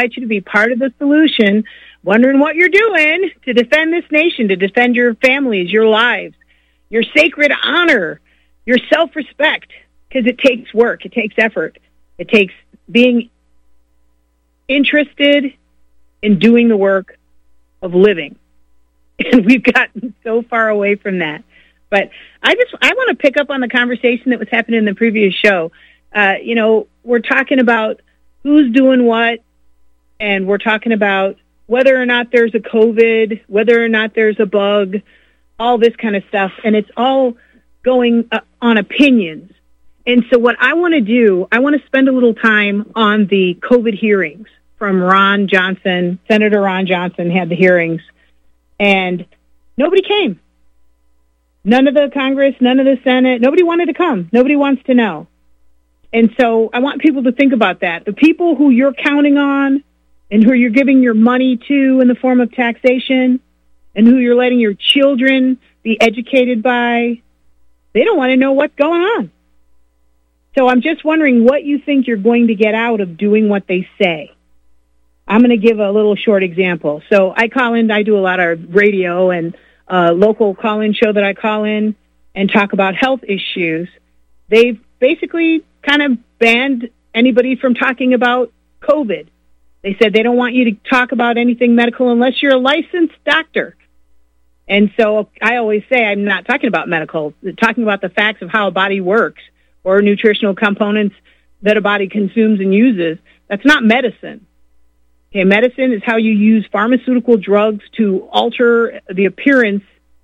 invite you to be part of the solution, wondering what you're doing to defend this nation, to defend your families, your lives, your sacred honor, your self-respect, because it takes work, it takes effort, it takes being interested in doing the work of living. And we've gotten so far away from that. But I want to pick up on the conversation that was happening in the previous show. We're talking about who's doing what, and we're talking about whether or not there's a COVID, whether or not there's a bug, all this kind of stuff. And it's all going on opinions. And so what I want to do, I want to spend a little time on the COVID hearings from Ron Johnson. Senator Ron Johnson had the hearings, and nobody came. None of the Congress, none of the Senate, nobody wanted to come. Nobody wants to know. And so I want people to think about that. The people who you're counting on and who you're giving your money to in the form of taxation and who you're letting your children be educated by, they don't want to know what's going on. So I'm just wondering what you think you're going to get out of doing what they say. I'm going to give a little short example. So I do a lot of radio and local call-in show that I call in and talk about health issues. They've basically kind of banned anybody from talking about COVID. They said they don't want you to talk about anything medical unless you're a licensed doctor. And so I always say I'm not talking about medical, talking about the facts of how a body works or nutritional components that a body consumes and uses. That's not medicine. Okay, medicine is how you use pharmaceutical drugs to alter the appearance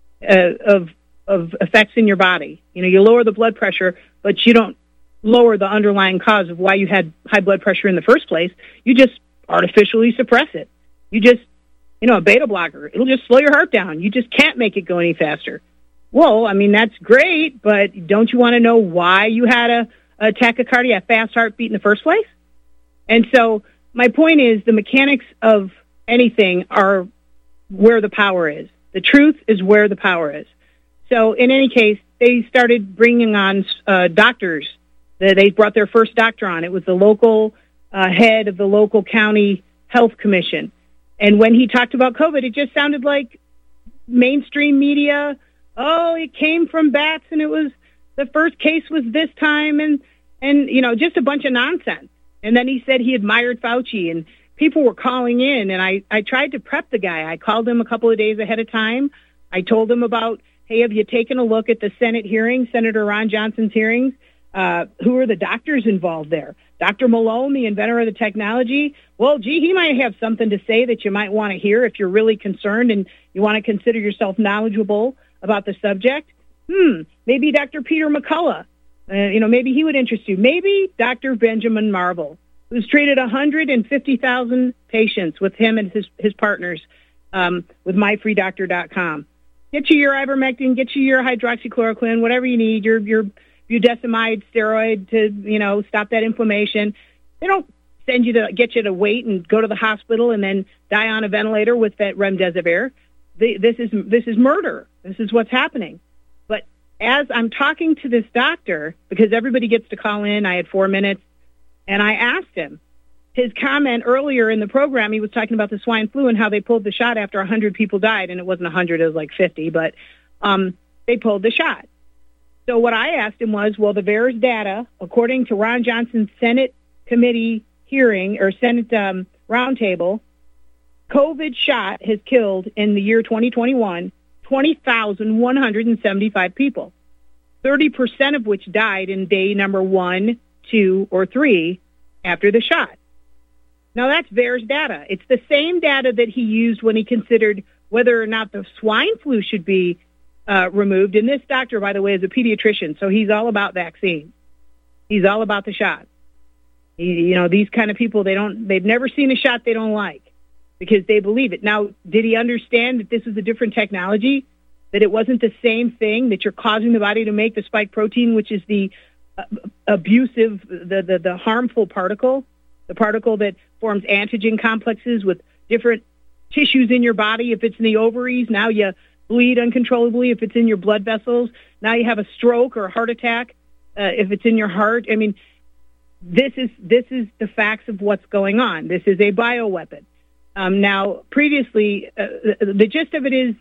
of effects in your body. You lower the blood pressure, but you don't lower the underlying cause of why you had high blood pressure in the first place. You just artificially suppress it. You just, a beta blocker, it'll just slow your heart down. You just can't make it go any faster. Well, that's great, but don't you want to know why you had a tachycardia, a fast heartbeat in the first place? And so my point is the mechanics of anything are where the power is. The truth is where the power is. So in any case, they started bringing on doctors. They brought their first doctor on. It was the local head of the local county health commission. And when he talked about COVID, it just sounded like mainstream media. Oh, it came from bats, and it was the first case was this time, and just a bunch of nonsense. And then he said he admired Fauci, and people were calling in, and I tried to prep the guy. I called him a couple of days ahead of time. I told him about, hey, have you taken a look at the Senate hearings, Senator Ron Johnson's hearings? Who are the doctors involved there? Dr. Malone, the inventor of the technology? Well, he might have something to say that you might want to hear if you're really concerned and you want to consider yourself knowledgeable about the subject. Maybe Dr. Peter McCullough. Maybe he would interest you. Maybe Dr. Benjamin Marble, who's treated 150,000 patients with him and his partners with myfreedoctor.com. Get you your ivermectin, get you your hydroxychloroquine, whatever you need, your budesonide steroid to, stop that inflammation. They don't send you to get you to wait and go to the hospital and then die on a ventilator with that remdesivir. This is murder. This is what's happening. But as I'm talking to this doctor, because everybody gets to call in, I had 4 minutes, and I asked him, his comment earlier in the program, he was talking about the swine flu and how they pulled the shot after 100 people died, and it wasn't 100, it was like 50, but they pulled the shot. So what I asked him was, well, the VAERS data, according to Ron Johnson's Senate committee hearing, or Senate roundtable, COVID shot has killed in the year 2021 20,175 people, 30% of which died in day number 1, 2, or 3 after the shot. Now, that's VAERS data. It's the same data that he used when he considered whether or not the swine flu should be removed. And this doctor, by the way, is a pediatrician, so he's all about vaccines. He's all about the shot. These kind of people, they've never seen a shot they don't like because they believe it. Now, did he understand that this is a different technology, that it wasn't the same thing, that you're causing the body to make the spike protein, which is the abusive, the harmful particle, the particle that forms antigen complexes with different tissues in your body? If it's in the ovaries, now you bleed uncontrollably. If it's in your blood vessels, now you have a stroke or a heart attack. If it's in your heart, this is the facts of what's going on. This is a bioweapon. Now, previously, the gist of it is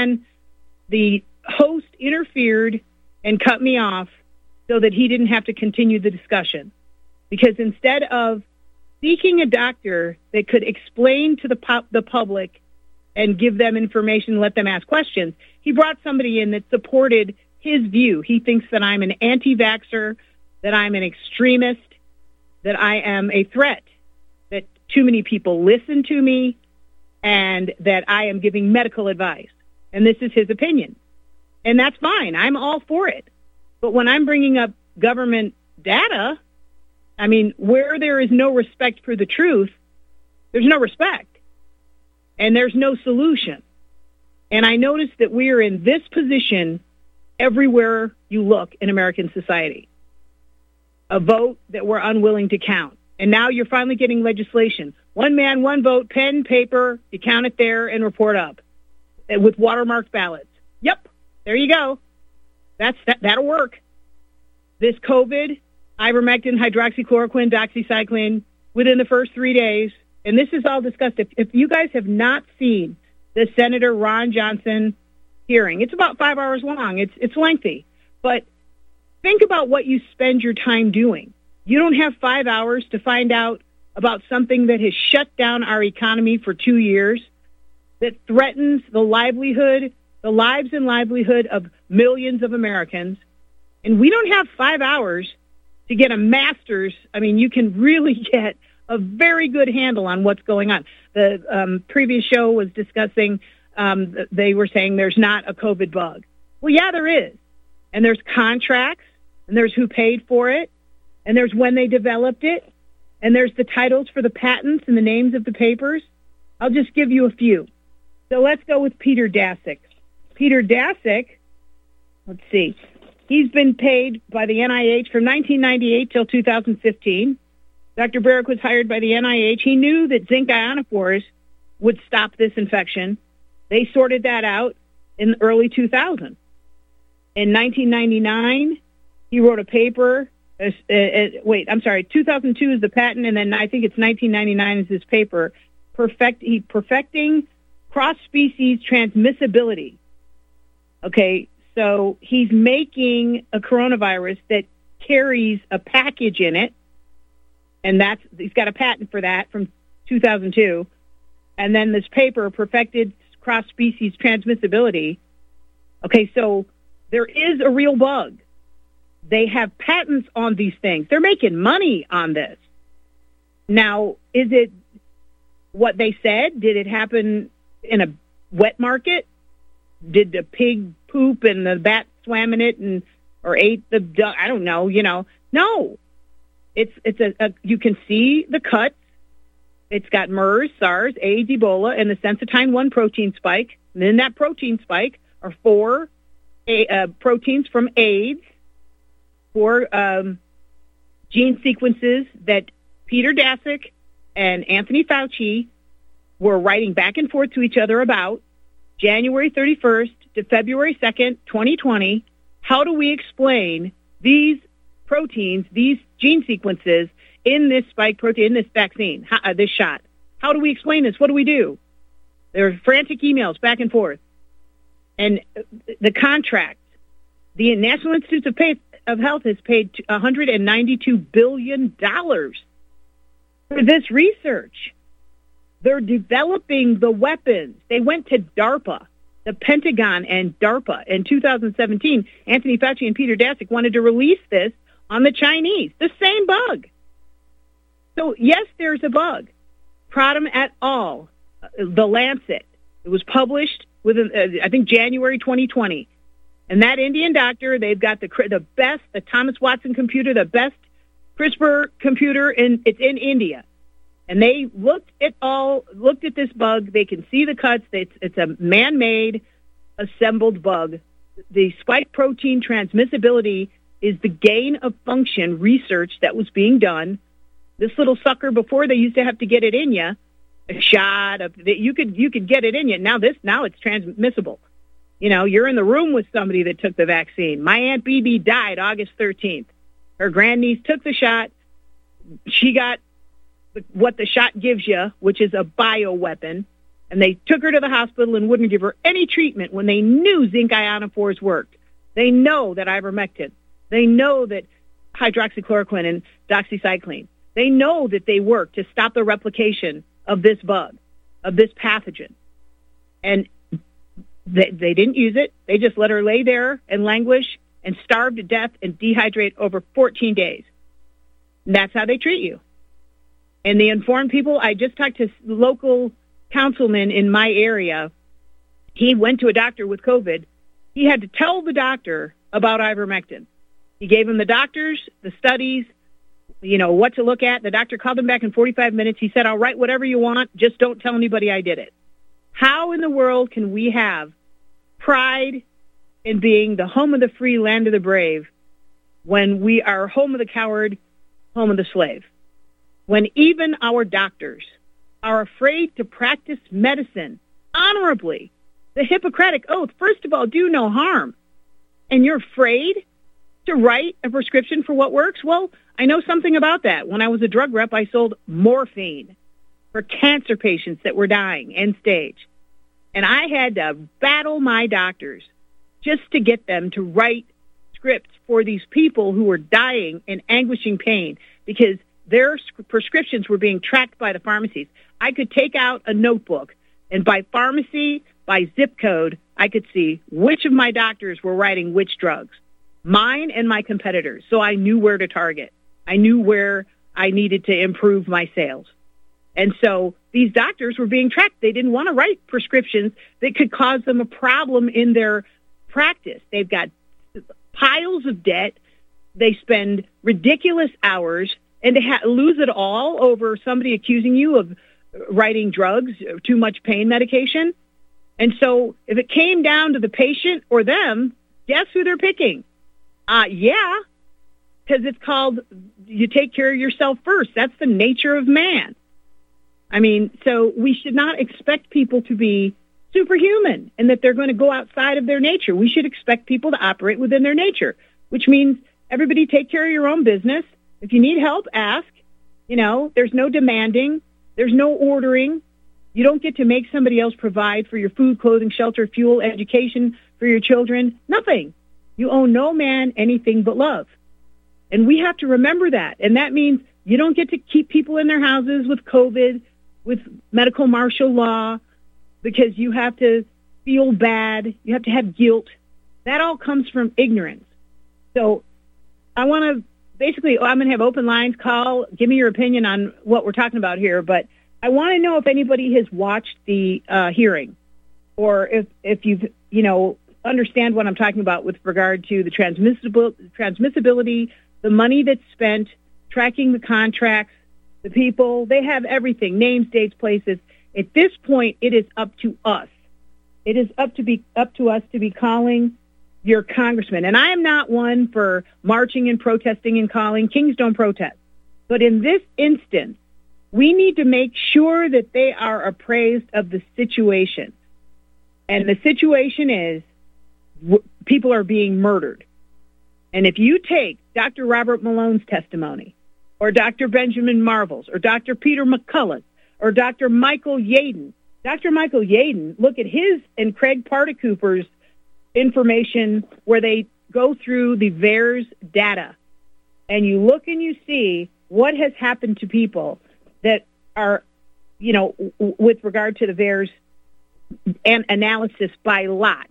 the host interfered and cut me off so that he didn't have to continue the discussion. Because instead of seeking a doctor that could explain to the public and give them information, let them ask questions, he brought somebody in that supported his view. He thinks that I'm an anti-vaxxer, that I'm an extremist, that I am a threat, that too many people listen to me, and that I am giving medical advice. And this is his opinion. And that's fine. I'm all for it. But when I'm bringing up government data, I mean, where there is no respect for the truth, there's no respect. And there's no solution. And I noticed that we are in this position everywhere you look in American society. A vote that we're unwilling to count. And now you're finally getting legislation. One man, one vote, pen, paper, you count it there and report up with watermarked ballots. Yep, there you go. That'll work. This COVID, ivermectin, hydroxychloroquine, doxycycline, within the first 3 days, and this is all discussed. If you guys have not seen the Senator Ron Johnson hearing, it's about 5 hours long. It's lengthy. But think about what you spend your time doing. You don't have 5 hours to find out about something that has shut down our economy for 2 years, that threatens the lives and livelihood of millions of Americans. And we don't have 5 hours to get a master's. I mean, you can really get a very good handle on what's going on. The previous show was discussing, they were saying there's not a COVID bug. Well, yeah, there is. And there's contracts, and there's who paid for it, and there's when they developed it, and there's the titles for the patents and the names of the papers. I'll just give you a few. So let's go with Peter Daszak. Peter Daszak, let's see, he's been paid by the NIH from 1998 till 2015. Dr. Barrick was hired by the NIH. He knew that zinc ionophores would stop this infection. They sorted that out in early 2000. In 1999, he wrote a paper. 2002 is the patent, and then I think it's 1999 is his paper. Perfecting cross-species transmissibility. Okay, so he's making a coronavirus that carries a package in it, and he's got a patent for that from 2002. And then this paper, Perfected Cross-Species Transmissibility. Okay, so there is a real bug. They have patents on these things. They're making money on this. Now, is it what they said? Did it happen in a wet market? Did the pig poop and the bat swam in it or ate the duck? I don't know, No. It's you can see the cuts. It's got MERS, SARS, AIDS, Ebola, and the Sensitine 1 protein spike. And in that protein spike are 4 proteins from AIDS, 4 gene sequences that Peter Daszak and Anthony Fauci were writing back and forth to each other about. January 31st to February 2nd, 2020, how do we explain these proteins, these gene sequences in this spike protein, in this vaccine, this shot? How do we explain this? What do we do? There are frantic emails back and forth. And the contract, the National Institutes of Health has paid $192 billion for this research. They're developing the weapons. They went to DARPA, the Pentagon and DARPA. In 2017, Anthony Fauci and Peter Daszak wanted to release this on the Chinese, the same bug. So, yes, there's a bug. Pradhan et al., The Lancet. It was published within, I think, January 2020. And that Indian doctor, they've got the best, the Thomas Watson computer, the best CRISPR computer, it's in India. And they looked at this bug. They can see the cuts. It's a man-made, assembled bug. The spike protein transmissibility is the gain of function research that was being done. This little sucker, before they used to have to get it in you, a shot of you could get it in you. Now it's transmissible. You're in the room with somebody that took the vaccine. My Aunt BB died August 13th. Her grandniece took the shot. she got what the shot gives you, which is a bioweapon, and they took her to the hospital and wouldn't give her any treatment when they knew zinc ionophores worked. They know that ivermectin. They know that hydroxychloroquine and doxycycline. They know that they work to stop the replication of this bug, of this pathogen. And they didn't use it. They just let her lay there and languish and starve to death and dehydrate over 14 days. And that's how they treat you. And the informed people, I just talked to local councilman in my area. He went to a doctor with COVID. He had to tell the doctor about ivermectin. He gave him the doctors, the studies, what to look at. The doctor called him back in 45 minutes. He said, I'll write whatever you want. Just don't tell anybody I did it. How in the world can we have pride in being the home of the free, land of the brave, when we are home of the coward, home of the slave? When even our doctors are afraid to practice medicine honorably, the Hippocratic Oath, first of all, do no harm, and you're afraid to write a prescription for what works? Well, I know something about that. When I was a drug rep, I sold morphine for cancer patients that were dying, end stage. And I had to battle my doctors just to get them to write scripts for these people who were dying in anguishing pain because their prescriptions were being tracked by the pharmacies. I could take out a notebook, and by pharmacy, by zip code, I could see which of my doctors were writing which drugs, mine and my competitors. So I knew where to target. I knew where I needed to improve my sales. And so these doctors were being tracked. They didn't want to write prescriptions that could cause them a problem in their practice. They've got piles of debt. They spend ridiculous hours, and to lose it all over somebody accusing you of writing drugs, too much pain medication. And so if it came down to the patient or them, guess who they're picking? Yeah, because it's called you take care of yourself first. That's the nature of man. I mean, so we should not expect people to be superhuman and that they're going to go outside of their nature. We should expect people to operate within their nature, which means everybody take care of your own business. If you need help, ask. There's no demanding. There's no ordering. You don't get to make somebody else provide for your food, clothing, shelter, fuel, education for your children. Nothing. You owe no man anything but love. And we have to remember that. And that means you don't get to keep people in their houses with COVID, with medical martial law, because you have to feel bad. You have to have guilt. That all comes from ignorance. So I want to I'm going to have open lines. Call, give me your opinion on what we're talking about here. But I want to know if anybody has watched the hearing, or if you've, understand what I'm talking about with regard to the transmissibility, the money that's spent, tracking the contracts, the people. They have everything, names, dates, places. At this point, it is up to us. It is up to us to be calling your congressman. And I am not one for marching and protesting and calling. Kings don't protest. But in this instance, we need to make sure that they are appraised of the situation. And the situation is people are being murdered. And if you take Dr. Robert Malone's testimony, or Dr. Benjamin Marvel's, or Dr. Peter McCullough, or Dr. Michael Yaden, look at his and Craig Partecooper's information where they go through the VAERS data, and you look and you see what has happened to people that are, with regard to the VAERS and analysis by lot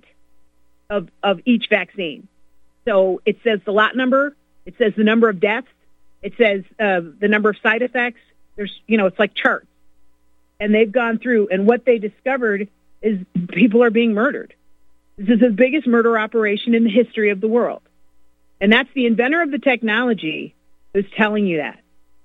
of each vaccine. So it says the lot number, it says the number of deaths, it says the number of side effects. There's, it's like charts. And they've gone through, and what they discovered is people are being murdered. This is the biggest murder operation in the history of the world. And that's the inventor of the technology who's telling you that.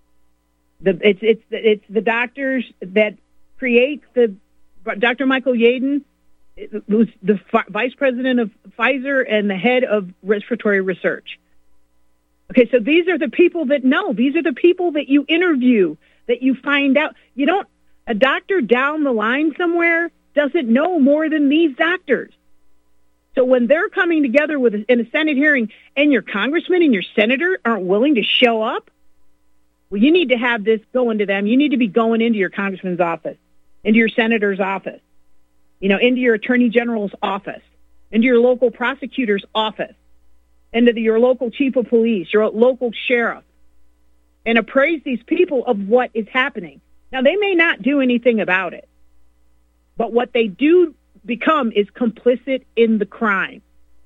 It's the doctors that create Dr. Michael Yaden, who's the vice president of Pfizer and the head of respiratory research. Okay, so these are the people that know. These are the people that you interview, that you find out. A doctor down the line somewhere doesn't know more than these doctors. So when they're coming together in a Senate hearing and your congressman and your senator aren't willing to show up, Well, you need to have this going to them. You need to be going into your congressman's office, into your senator's office, into your attorney general's office, into your local prosecutor's office, into your local chief of police, your local sheriff, and appraise these people of what is happening. Now, they may not do anything about it, but what they do become is complicit in the crime.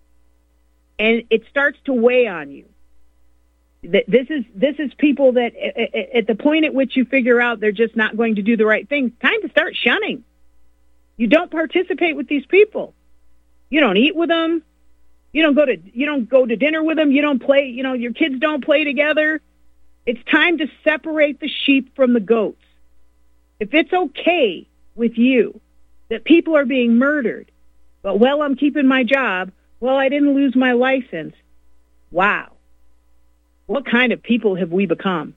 And it starts to weigh on you. This is people that at the point at which you figure out they're just not going to do the right thing, time to start shunning. You don't participate with these people. You don't eat with them. You don't go to dinner with them. You don't play, your kids don't play together. It's time to separate the sheep from the goats. If it's okay with you that people are being murdered, but, I'm keeping my job, I didn't lose my license. Wow. What kind of people have we become?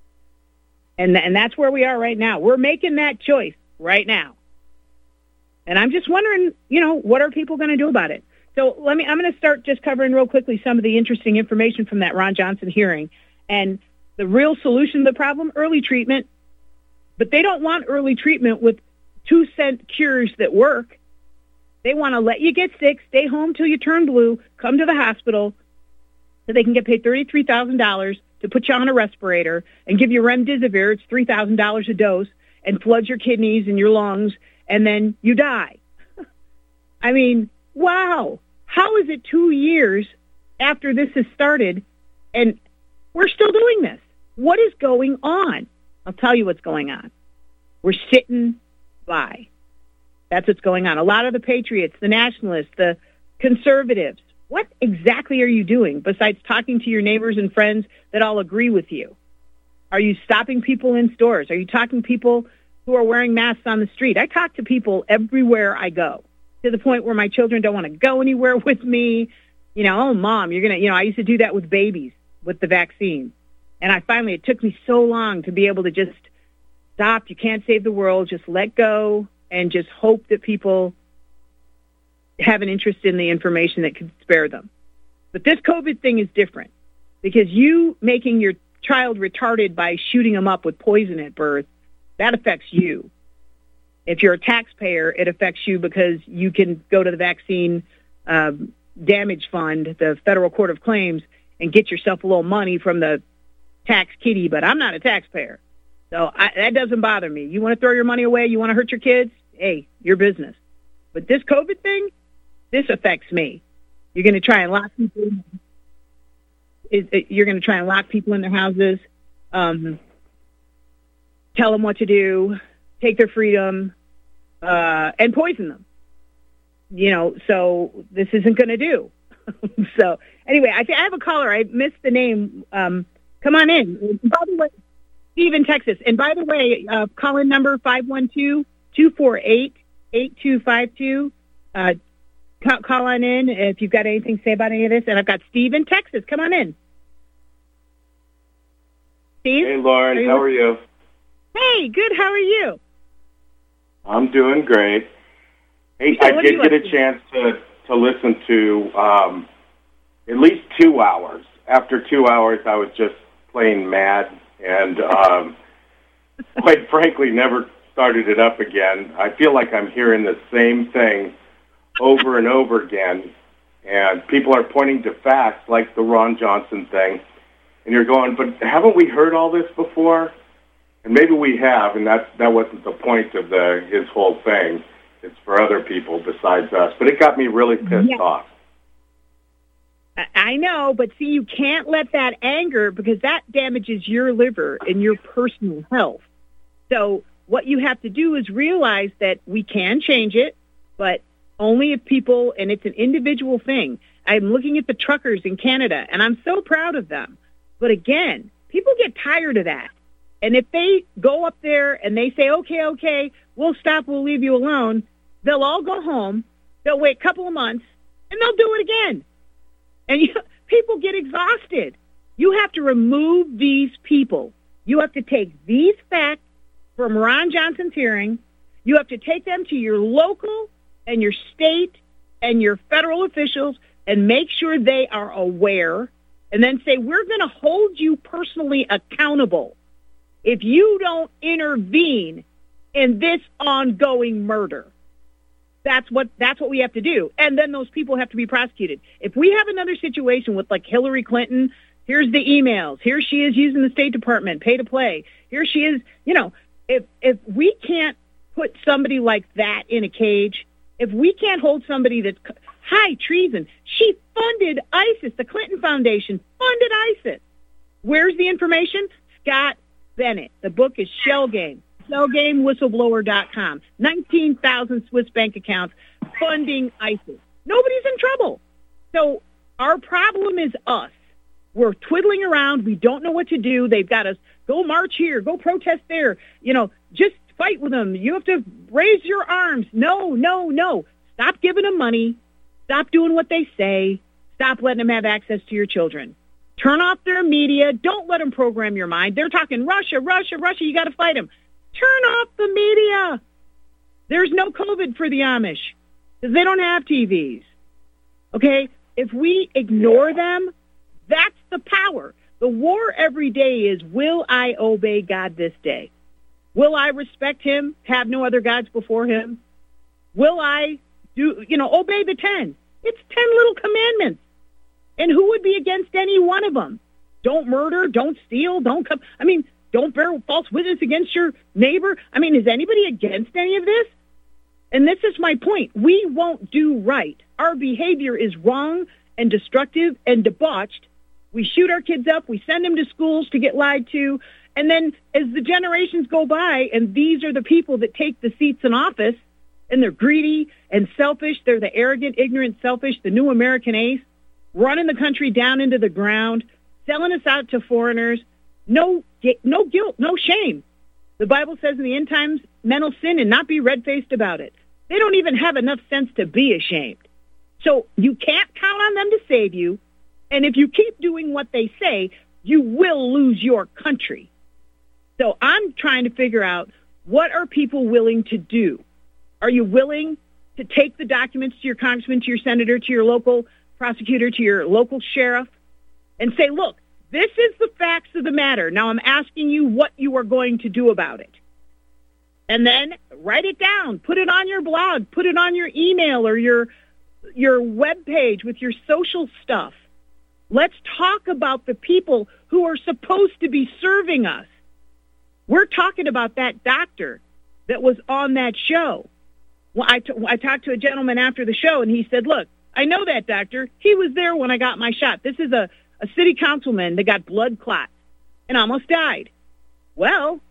And that's where we are right now. We're making that choice right now. And I'm just wondering, what are people going to do about it? So I'm going to start just covering real quickly some of the interesting information from that Ron Johnson hearing. And the real solution to the problem, early treatment. But they don't want early treatment with 2-cent cures that work. They want to let you get sick, stay home till you turn blue, come to the hospital so they can get paid $33,000 to put you on a respirator and give you remdesivir. It's $3,000 a dose and flood your kidneys and your lungs, and then you die. I mean, wow. How is it 2 years after this has started and we're still doing this? What is going on? I'll tell you what's going on. We're sitting by. That's what's going on. A lot of the patriots, the nationalists, the conservatives, what exactly are you doing besides talking to your neighbors and friends that all agree with you? Are you stopping people in stores? Are you talking to people who are wearing masks on the street? I talk to people everywhere I go, to the point where my children don't want to go anywhere with me. Oh, Mom, you're going to, I used to do that with babies with the vaccine. And it took me so long to be able to just stop. You can't save the world. Just let go and just hope that people have an interest in the information that could spare them. But this COVID thing is different because you making your child retarded by shooting them up with poison at birth, that affects you. If you're a taxpayer, it affects you because you can go to the vaccine damage fund, the Federal Court of Claims, and get yourself a little money from the tax kitty, but I'm not a taxpayer. So that doesn't bother me. You want to throw your money away? You want to hurt your kids? Hey, your business. But this COVID thing, this affects me. You're going to try and lock people in. You're going to try and lock people in their houses, tell them what to do, take their freedom, and poison them. So this isn't going to do. So anyway, I have a caller. I missed the name. Come on in. By the way, Steve in Texas. And by the way, call-in number 512-248-8252. Call on in if you've got anything to say about any of this. And I've got Steve in Texas. Come on in. Steve? Hey, Lauren. How are you? Hey, good. How are you? I'm doing great. Hey, I did get a chance to listen to at least 2 hours. After 2 hours, I was just plain mad and quite frankly never started it up again. I feel like I'm hearing the same thing over and over again, and people are pointing to facts like the Ron Johnson thing, and you're going, but haven't we heard all this before? And maybe we have, and that wasn't the point of his whole thing. It's for other people besides us. But it got me really pissed off. I know, but see, you can't let that anger, because that damages your liver and your personal health. So what you have to do is realize that we can change it, but only if people, and it's an individual thing. I'm looking at the truckers in Canada, and I'm so proud of them. But again, people get tired of that. And if they go up there and they say, okay, we'll stop, we'll leave you alone, they'll all go home, they'll wait a couple of months, and they'll do it again. And people get exhausted. You have to remove these people. You have to take these facts from Ron Johnson's hearing. You have to take them to your local and your state and your federal officials and make sure they are aware, and then say, we're going to hold you personally accountable if you don't intervene in this ongoing murder. That's what we have to do. And then those people have to be prosecuted. If we have another situation with like Hillary Clinton, here's the emails. Here she is using the State Department, pay to play. Here she is, if we can't put somebody like that in a cage, if we can't hold somebody that's high treason, she funded ISIS, the Clinton Foundation funded ISIS. Where's the information? Scott Bennett. The book is Shell Game. ShellGameWhistleblower.com. 19,000 Swiss bank accounts funding ISIS. Nobody's in trouble. So our problem is us. We're twiddling around. We don't know what to do. They've got us go march here, go protest there. Just fight with them. You have to raise your arms. No. Stop giving them money. Stop doing what they say. Stop letting them have access to your children. Turn off their media. Don't let them program your mind. They're talking Russia. You got to fight them. Turn off the media. There's no COVID for the Amish because they don't have TVs. Okay? If we ignore them, that's the power. The war every day is, will I obey God this day? Will I respect him, have no other gods before him? Will I obey the 10? It's 10 little commandments. And who would be against any one of them? Don't murder, don't steal, don't bear false witness against your neighbor. Is anybody against any of this? And this is my point. We won't do right. Our behavior is wrong and destructive and debauched. We shoot our kids up. We send them to schools to get lied to. And then as the generations go by, and these are the people that take the seats in office, and they're greedy and selfish. They're the arrogant, ignorant, selfish, the new American ace, running the country down into the ground, selling us out to foreigners. No guilt, no shame. The Bible says in the end times, men will sin and not be red-faced about it. They don't even have enough sense to be ashamed. So you can't count on them to save you. And if you keep doing what they say, you will lose your country. So I'm trying to figure out, what are people willing to do? Are you willing to take the documents to your congressman, to your senator, to your local prosecutor, to your local sheriff, and say, look, this is the facts of the matter. Now I'm asking you what you are going to do about it. And then write it down. Put it on your blog. Put it on your email or your web page with your social stuff. Let's talk about the people who are supposed to be serving us. We're talking about that doctor that was on that show. Well, I talked to a gentleman after the show, and he said, look, I know that doctor. He was there when I got my shot. This is a city councilman that got blood clots and almost died. Well,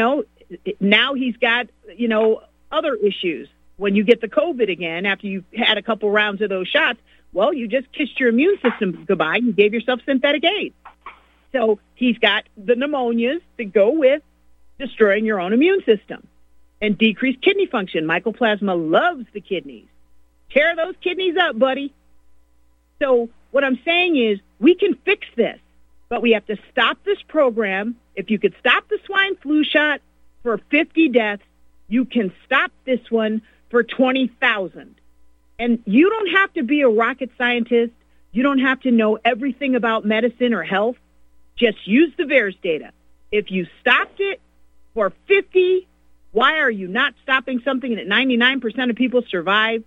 now he's got, other issues. When you get the COVID again, after you've had a couple rounds of those shots, well, you just kissed your immune system goodbye. You gave yourself synthetic AIDS. So he's got the pneumonias that go with destroying your own immune system and decreased kidney function. Mycoplasma loves the kidneys. Tear those kidneys up, buddy. So what I'm saying is we can fix this, but we have to stop this program. If you could stop the swine flu shot for 50 deaths, you can stop this one for 20,000. And you don't have to be a rocket scientist. You don't have to know everything about medicine or health. Just use the VAERS data. If you stopped it for 50, why are you not stopping something that 99% of people survive?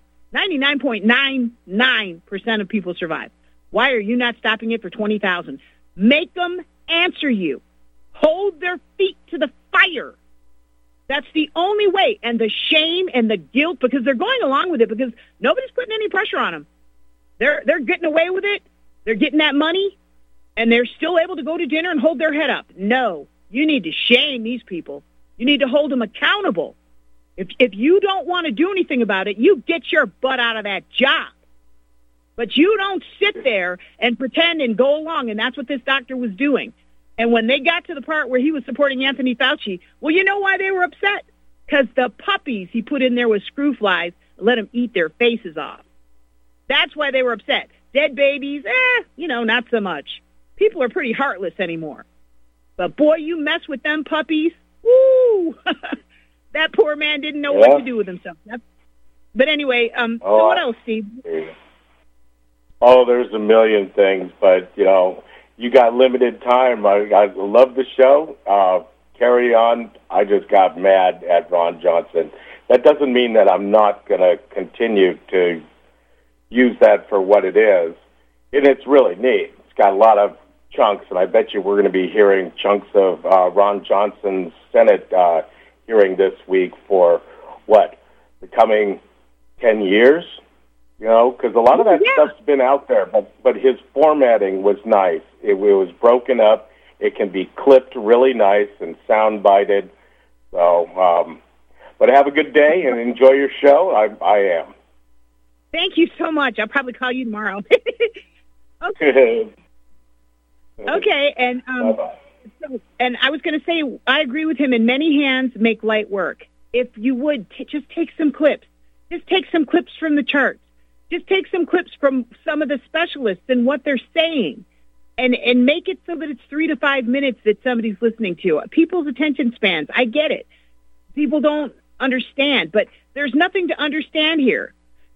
99.99% of people survive. Why are you not stopping it for 20,000? Make them answer you. Hold their feet to the fire. That's the only way. And the shame and the guilt, because they're going along with it because nobody's putting any pressure on them. They're getting away with it. They're getting that money, and they're still able to go to dinner and hold their head up. No, you need to shame these people. You need to hold them accountable. If you don't want to do anything about it, you get your butt out of that job. But you don't sit there and pretend and go along, and that's what this doctor was doing. And when they got to the part where he was supporting Anthony Fauci, well, you know why they were upset? Because the puppies he put in there with screw flies let them eat their faces off. That's why they were upset. Dead babies, not so much. People are pretty heartless anymore. But boy, you mess with them puppies, woo! That poor man didn't know what to do with himself. But anyway, so what else, Steve? Oh, there's a million things, but, you got limited time. I love the show. carry on. I just got mad at Ron Johnson. That doesn't mean that I'm not going to continue to use that for what it is. And it's really neat. It's got a lot of chunks, and I bet you we're going to be hearing chunks of Ron Johnson's Senate hearing this week for, the coming 10 years? You know, because a lot of that stuff's been out there, but his formatting was nice. It was broken up. It can be clipped really nice and sound-bited. So, but have a good day and enjoy your show. I am. Thank you so much. I'll probably call you tomorrow. Okay. Okay, and and I was going to say, I agree with him. In many hands, make light work. If you would, just take some clips. Just take some clips from the charts. Just take some clips from some of the specialists and what they're saying, and make it so that it's 3 to 5 minutes that somebody's listening to. People's attention spans, I get it. People don't understand, but there's nothing to understand here.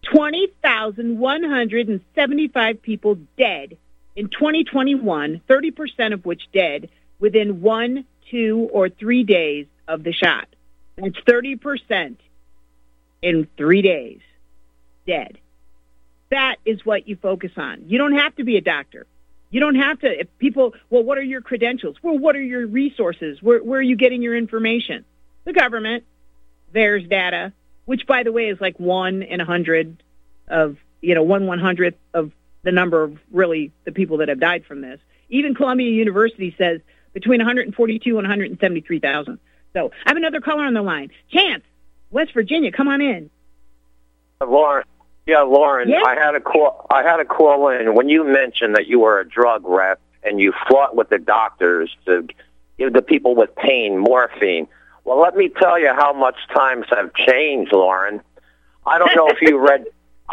20,175 people dead in 2021, 30% of which dead within 1, 2, or 3 days of the shot. That's 30% in 3 days dead. That is what you focus on. You don't have to be a doctor. You don't have to. If people, what are your credentials? Well, what are your resources? Where are you getting your information? The government. There's data, which, by the way, is like 1 in 100 of, 1/100th of the number of really the people that have died from this. Even Columbia University says between 142 and 173,000. So I have another caller on the line. Chance, West Virginia, come on in. Lauren. Yeah, Lauren, yes? I had a call in when you mentioned that you were a drug rep and you fought with the doctors to give the people with pain morphine. Well, let me tell you how much times have changed, Lauren. I don't know if you read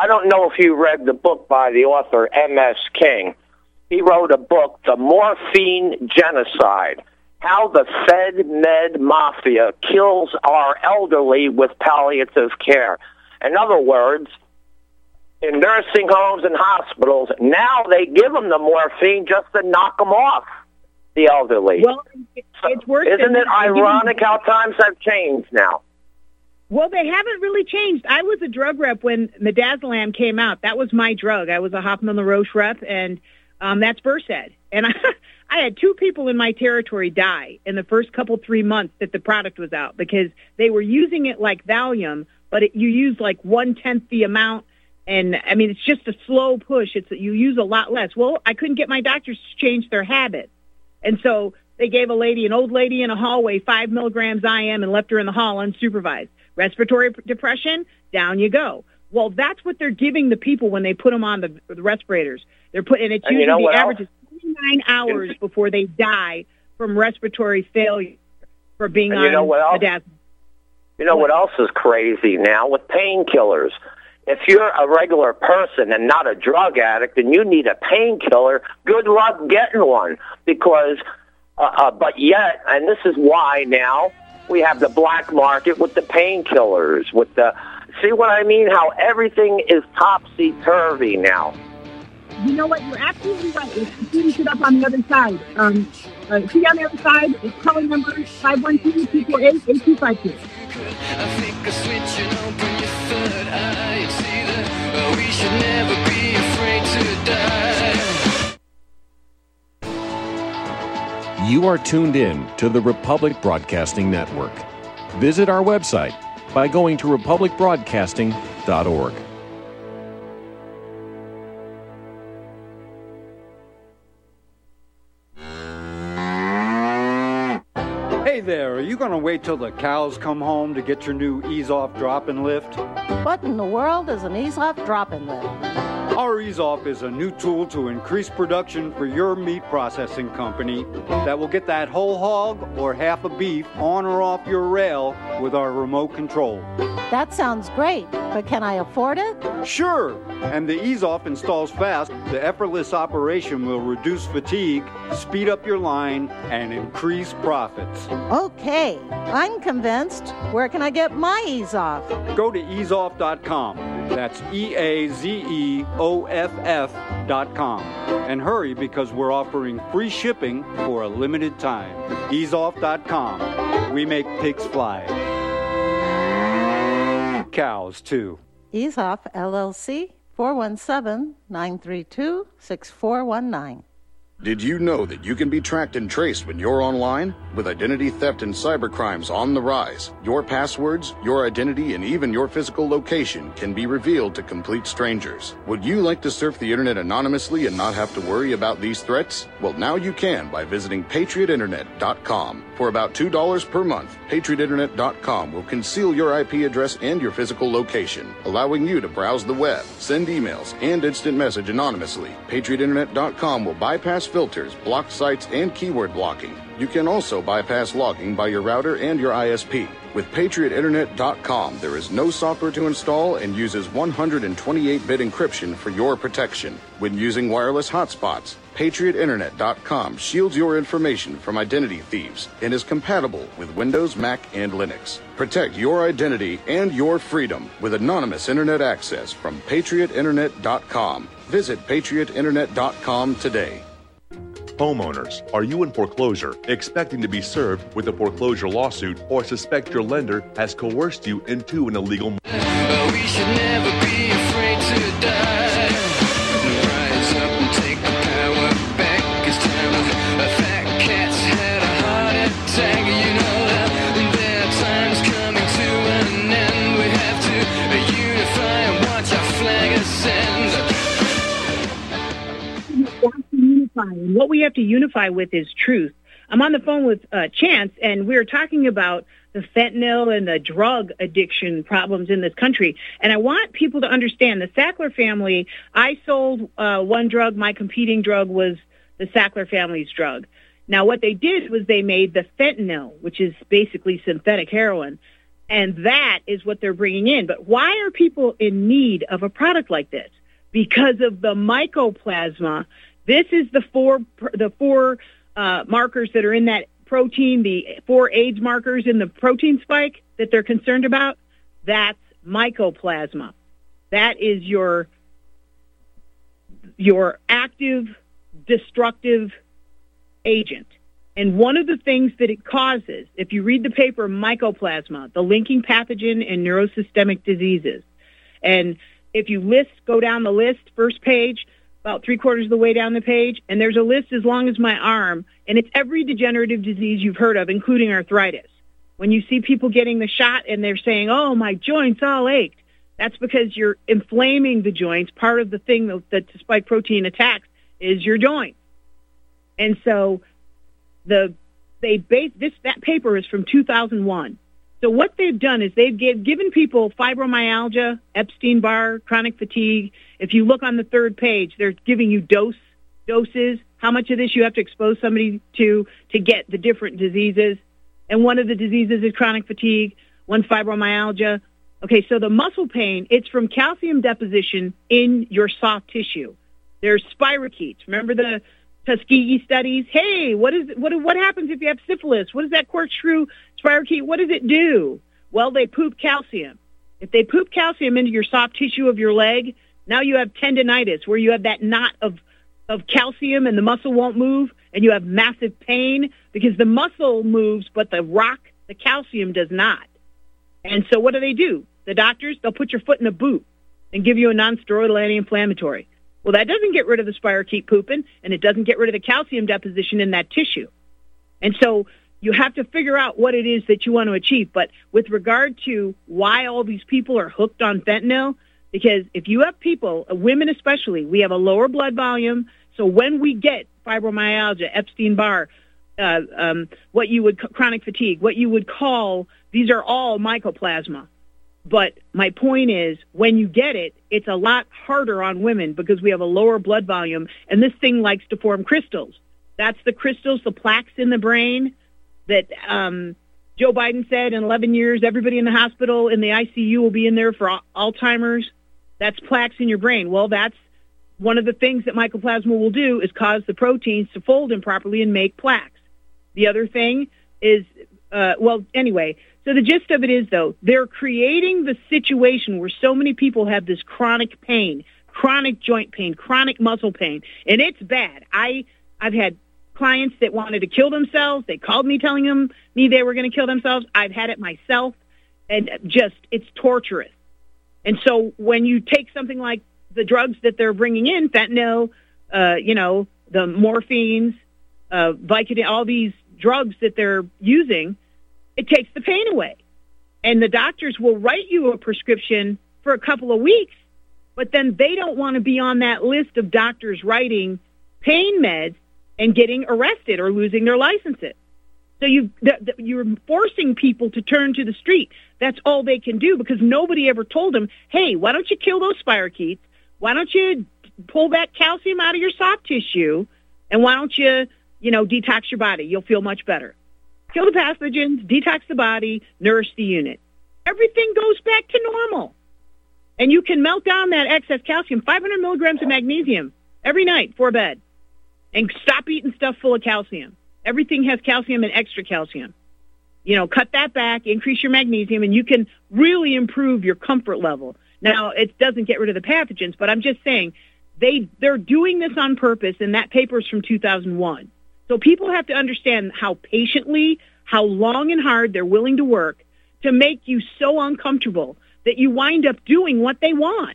the book by the author M.S. King. He wrote a book, The Morphine Genocide: How the Fed-Med Mafia Kills Our Elderly with Palliative Care. In other words, in nursing homes and hospitals, now they give them the morphine just to knock them off, the elderly. Well, it's worse. Isn't it ironic how times have changed now? Well, they haven't really changed. I was a drug rep when Midazolam came out. That was my drug. I was a Hoffman LaRoche rep, and that's Versed. And I had 2 people in my territory die in the first 3 months that the product was out because they were using it like Valium, but you use like 1/10 the amount. And, I mean, it's just a slow push. You use a lot less. Well, I couldn't get my doctors to change their habits. And so they gave an old lady in a hallway, 5 milligrams IM and left her in the hall unsupervised. Respiratory depression, down you go. Well, that's what they're giving the people when they put them on the respirators. They're putting, and it's usually the average is 29 hours before they die from respiratory failure for being on midazolam. You know what else is crazy now with painkillers? If you're a regular person and not a drug addict and you need a painkiller, good luck getting one. Because, but yet, and this is why now we have the black market with the painkillers. See what I mean? How everything is topsy-turvy now. You know what? You're absolutely right. It's shooting it up on the other side. See on the other side, it's calling number 512-248-8252. I think a switch and open your third eye. It's either we should never be afraid to die. You are tuned in to the Republic Broadcasting Network. Visit our website by going to republicbroadcasting.org. Hey there, are you going to wait till the cows come home to get your new Ease-Off drop-in lift? What in the world is an Ease-Off drop-in lift? Our Ease-Off is a new tool to increase production for your meat processing company that will get that whole hog or half a beef on or off your rail with our remote control. That sounds great, but can I afford it? Sure, and the Ease-Off installs fast. The effortless operation will reduce fatigue, speed up your line, and increase profits. Okay, I'm convinced. Where can I get my Ease-Off? Go to easeoff.com. That's EAZEOFF.com. And hurry because we're offering free shipping for a limited time. easeoff.com. We make pigs fly. Cows, too. Ease Off, LLC, 417-932-6419. Did you know that you can be tracked and traced when you're online? With identity theft and cybercrimes on the rise, your passwords, your identity, and even your physical location can be revealed to complete strangers. Would you like to surf the internet anonymously and not have to worry about these threats? Well, now you can by visiting patriotinternet.com. For about $2 per month, patriotinternet.com will conceal your IP address and your physical location, allowing you to browse the web, send emails, and instant message anonymously. patriotinternet.com will bypass filters, block sites, and keyword blocking. You can also bypass logging by your router and your ISP. With patriotinternet.com, there is no software to install and uses 128-bit encryption for your protection. When using wireless hotspots, patriotinternet.com shields your information from identity thieves and is compatible with Windows, Mac, and Linux. Protect your identity and your freedom with anonymous internet access from patriotinternet.com. Visit patriotinternet.com today. Homeowners, are you in foreclosure, expecting to be served with a foreclosure lawsuit, or suspect your lender has coerced you into an illegal? We should never be afraid to die. Rise up and take the power back. It's time a fat cat's had a heart attack. You know that their time's coming to an end. We have to unify and watch our flag ascend. And what we have to unify with is truth. I'm on the phone with Chance, and we're talking about the fentanyl and the drug addiction problems in this country. And I want people to understand the Sackler family, I sold one drug. My competing drug was the Sackler family's drug. Now, what they did was they made the fentanyl, which is basically synthetic heroin, and that is what they're bringing in. But why are people in need of a product like this? Because of the mycoplasma. This is the four markers that are in that protein, the 4 AIDS markers in the protein spike that they're concerned about. That's mycoplasma. That is your active, destructive agent. And one of the things that it causes, if you read the paper Mycoplasma, the linking pathogen in neurosystemic diseases, and if you go down the list, first page, about 3/4 of the way down the page, and there's a list as long as my arm, and it's every degenerative disease you've heard of, including arthritis. When you see people getting the shot and they're saying, oh, my joints all ached, that's because you're inflaming the joints. Part of the thing that the spike protein attacks is your joints. And so that paper is from 2001. So what they've done is they've given people fibromyalgia, Epstein-Barr, chronic fatigue. If you look on the third page, they're giving you doses, how much of this you have to expose somebody to get the different diseases. And one of the diseases is chronic fatigue, one fibromyalgia. Okay, so the muscle pain, it's from calcium deposition in your soft tissue. There's spirochetes. Remember the Tuskegee studies? Hey, what happens if you have syphilis? What does that corkscrew spirochete, what does it do? Well, they poop calcium. If they poop calcium into your soft tissue of your leg, now you have tendinitis, where you have that knot of calcium and the muscle won't move, and you have massive pain because the muscle moves, but the calcium does not. And so what do? The doctors, they'll put your foot in a boot and give you a non-steroidal anti-inflammatory. Well, that doesn't get rid of the spirochete pooping, and it doesn't get rid of the calcium deposition in that tissue. And so you have to figure out what it is that you want to achieve. But with regard to why all these people are hooked on fentanyl, because if you have people, women especially, we have a lower blood volume. So when we get fibromyalgia, Epstein-Barr, chronic fatigue, what you would call, these are all mycoplasma. But my point is, when you get it, it's a lot harder on women because we have a lower blood volume, and this thing likes to form crystals. That's the crystals, the plaques in the brain that Joe Biden said in 11 years, everybody in the hospital in the ICU will be in there for Alzheimer's. That's plaques in your brain. Well, that's one of the things that mycoplasma will do is cause the proteins to fold improperly and make plaques. The other thing is, anyway, so the gist of it is, though, they're creating the situation where so many people have this chronic pain, chronic joint pain, chronic muscle pain, and it's bad. I've had clients that wanted to kill themselves. They called me telling me they were going to kill themselves. I've had it myself, and it's torturous. And so when you take something like the drugs that they're bringing in, fentanyl, the morphines, Vicodin, all these drugs that they're using, it takes the pain away. And the doctors will write you a prescription for a couple of weeks, but then they don't want to be on that list of doctors writing pain meds and getting arrested or losing their licenses. So you're forcing people to turn to the street. That's all they can do because nobody ever told them, hey, why don't you kill those spirochetes? Why don't you pull that calcium out of your soft tissue? And why don't you, detox your body? You'll feel much better. Kill the pathogens, detox the body, nourish the unit. Everything goes back to normal. And you can melt down that excess calcium, 500 milligrams of magnesium every night before bed. And stop eating stuff full of calcium. Everything has calcium and extra calcium. Cut that back, increase your magnesium, and you can really improve your comfort level. Now, it doesn't get rid of the pathogens, but I'm just saying they're doing this on purpose, and that paper is from 2001. So people have to understand how patiently, how long and hard they're willing to work to make you so uncomfortable that you wind up doing what they want.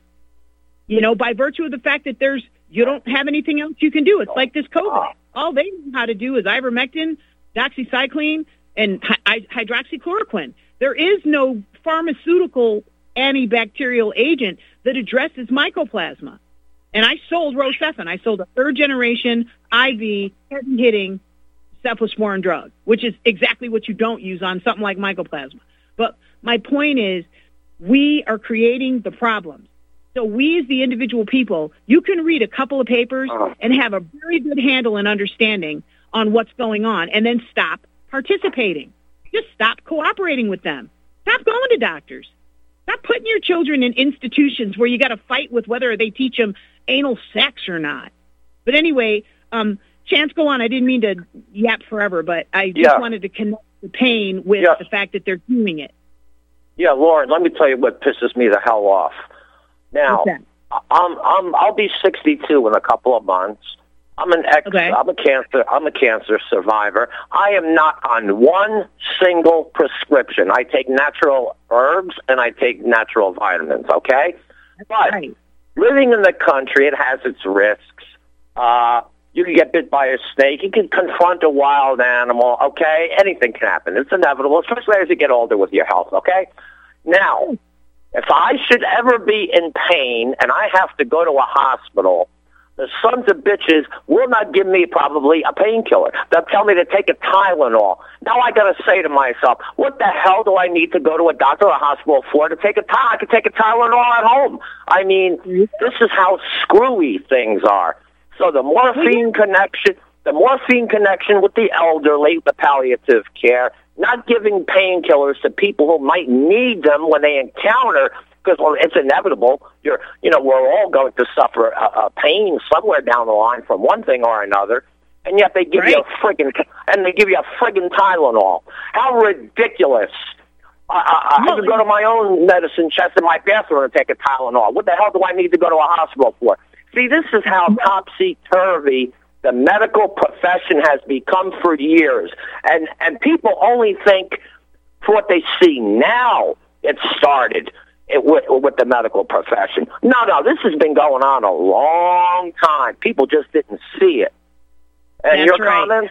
By virtue of the fact that you don't have anything else you can do. It's like this COVID. All they know how to do is ivermectin, doxycycline, and hydroxychloroquine. There is no pharmaceutical antibacterial agent that addresses mycoplasma. And I sold Rocephin. I sold a third-generation IV hitting cephalosporin drug, which is exactly what you don't use on something like mycoplasma. But my point is, we are creating the problems. So we, as the individual people, you can read a couple of papers and have a very good handle and understanding on what's going on, and then stop participating. Just stop cooperating with them. Stop going to doctors. Stop putting your children in institutions where you got to fight with whether they teach them anal sex or not. But anyway, Chance, go on. I didn't mean to yap forever, but I just wanted to connect the pain with the fact that they're doing it. Yeah, Lauren, let me tell you what pisses me the hell off. Now, I'll be 62 in a couple of months. I'm a cancer survivor. I am not on one single prescription. I take natural herbs and I take natural vitamins, okay? But living in the country, it has its risks. You can get bit by a snake. You can confront a wild animal, okay? Anything can happen. It's inevitable, especially as you get older with your health, okay? Now, if I should ever be in pain and I have to go to a hospital, the sons of bitches will not give me probably a painkiller. They'll tell me to take a Tylenol. Now I got to say to myself, what the hell do I need to go to a doctor or a hospital for to take a Tylenol? I could take a Tylenol at home. I mean, this is how screwy things are. So the morphine connection with the elderly, the palliative care, not giving painkillers to people who might need them when they encounter, because it's inevitable. We're all going to suffer a pain somewhere down the line from one thing or another, and yet they give you a friggin' Tylenol. How ridiculous! I could go to my own medicine chest in my bathroom and take a Tylenol. What the hell do I need to go to a hospital for? See, this is how topsy-turvy the medical profession has become for years. And people only think for what they see now it started with the medical profession. No, this has been going on a long time. People just didn't see it. And your comments?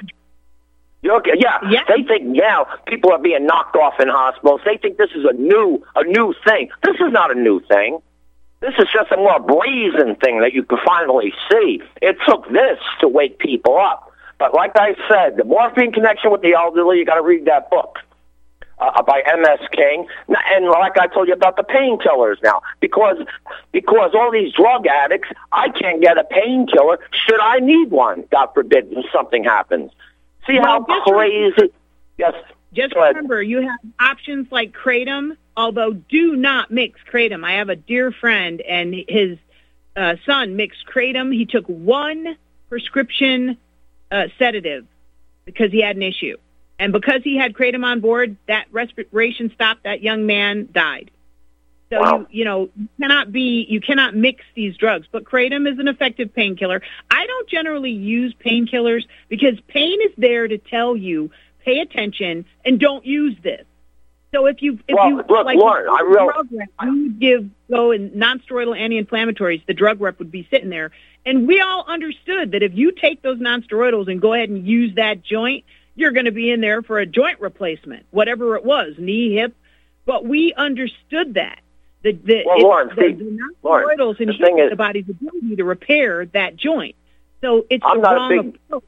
They think now people are being knocked off in hospitals. They think this is a new thing. This is not a new thing. This is just a more brazen thing that you can finally see. It took this to wake people up. But like I said, the morphine connection with the elderly, you got to read that book by M.S. King. And like I told you about the painkillers now, because all these drug addicts, I can't get a painkiller should I need one, God forbid, if something happens. See how crazy? Yes. Just remember, you have options like Kratom, although do not mix Kratom. I have a dear friend, and his son mixed Kratom. He took one prescription sedative because he had an issue. And because he had Kratom on board, that respiration stopped. That young man died. So wow. you cannot mix these drugs. But kratom is an effective painkiller. I don't generally use painkillers because pain is there to tell you, pay attention and don't use this. So if you look, Lauren, you would go in non-steroidal anti-inflammatories, the drug rep would be sitting there, and we all understood that if you take those non-steroidals and go ahead and use that joint, you're going to be in there for a joint replacement, whatever it was, knee, hip. But we understood that. Lauren, the non-steroidals inhibit the body's ability to repair that joint. So it's wrong approach.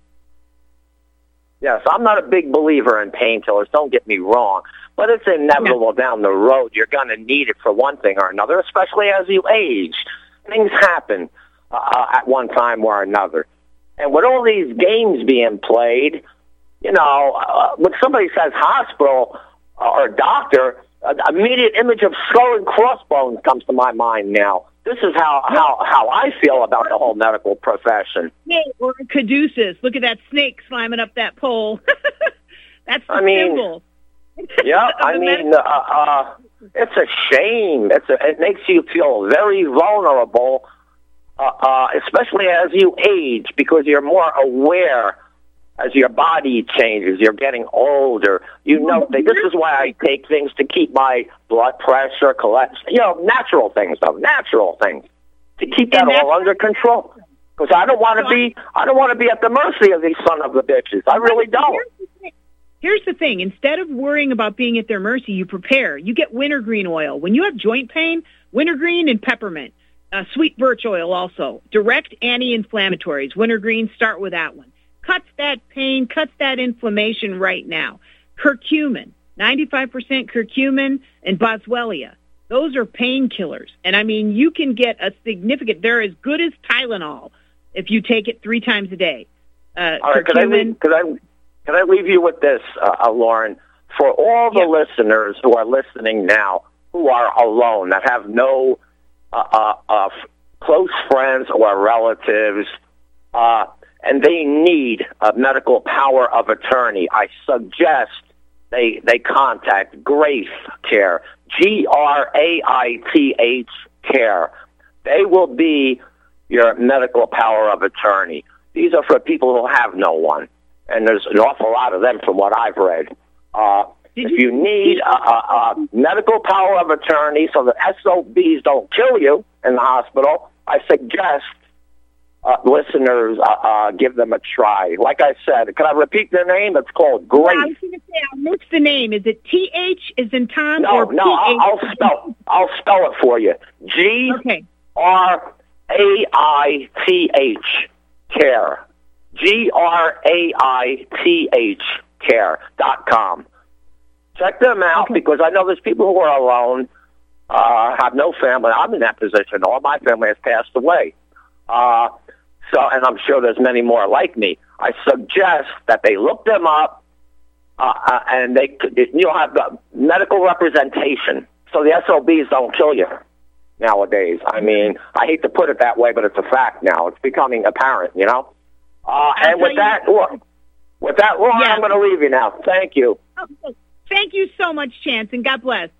Yes, I'm not a big believer in painkillers, don't get me wrong. But it's inevitable down the road. You're going to need it for one thing or another, especially as you age. Things happen at one time or another. And with all these games being played, when somebody says hospital or doctor, an immediate image of skull and crossbones comes to my mind now. This is how I feel about the whole medical profession. Yeah, or caduceus. Look at that snake climbing up that pole. That's the symbol. Yeah, it's a shame. It makes you feel very vulnerable, especially as you age, because you're more aware as your body changes. You're getting older. This is why I take things to keep my blood pressure, cholesterol, natural things to keep that all under control. Because I don't want to be at the mercy of these son of the bitches. I really don't. Here's the thing. Instead of worrying about being at their mercy, you prepare. You get wintergreen oil. When you have joint pain, wintergreen and peppermint. Sweet birch oil also. Direct anti-inflammatories. Wintergreen, start with that one. Cuts that pain, cuts that inflammation right now. Curcumin, 95% curcumin, and boswellia. Those are painkillers. And, you can get they're as good as Tylenol if you take it 3 times a day. All right, Can I leave you with this, Lauren? For all the listeners who are listening now, who are alone, that have no close friends or relatives, and they need a medical power of attorney, I suggest they contact Graith Care, Graith Care. They will be your medical power of attorney. These are for people who have no one. And there's an awful lot of them from what I've read. If you need a medical power of attorney so that SOBs don't kill you in the hospital, I suggest listeners give them a try. Like I said, can I repeat their name? It's called Graith. I was going to say, what's the name? Is it TH as in Tom or PH? I'll spell it for you. GRAITH Care. GRAITH care.com. Check them out because I know there's people who are alone, have no family. I'm in that position. All my family has passed away. And I'm sure there's many more like me. I suggest that they look them up and you'll have the medical representation so the SOBs don't kill you nowadays. I hate to put it that way, but it's a fact now. It's becoming apparent, and with that, Lauren, I'm going to leave you now. Thank you. Okay. Thank you so much, Chance, and God bless.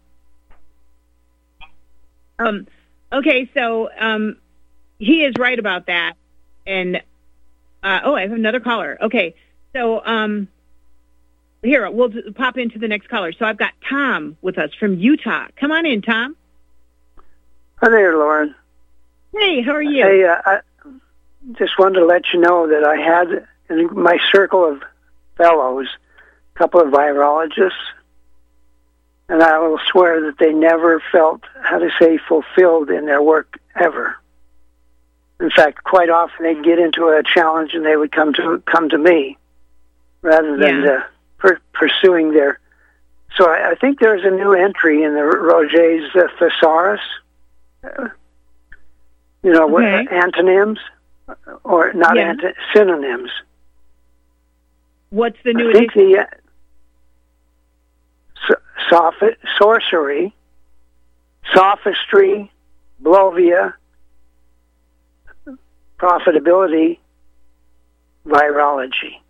Okay, so he is right about that. And, I have another caller. Okay, so here, we'll pop into the next caller. So I've got Tom with us from Utah. Come on in, Tom. Hi there, Lauren. Hey, how are you? Hey, I just wanted to let you know that I had in my circle of fellows a couple of virologists, and I will swear that they never felt, fulfilled in their work ever. In fact, quite often they'd get into a challenge and they would come to me rather than pursuing their. So I think there's a new entry in the Roget's thesaurus. Antonyms or not synonyms. What's the new edition? Sorcery, sophistry, blovia, profitability, virology.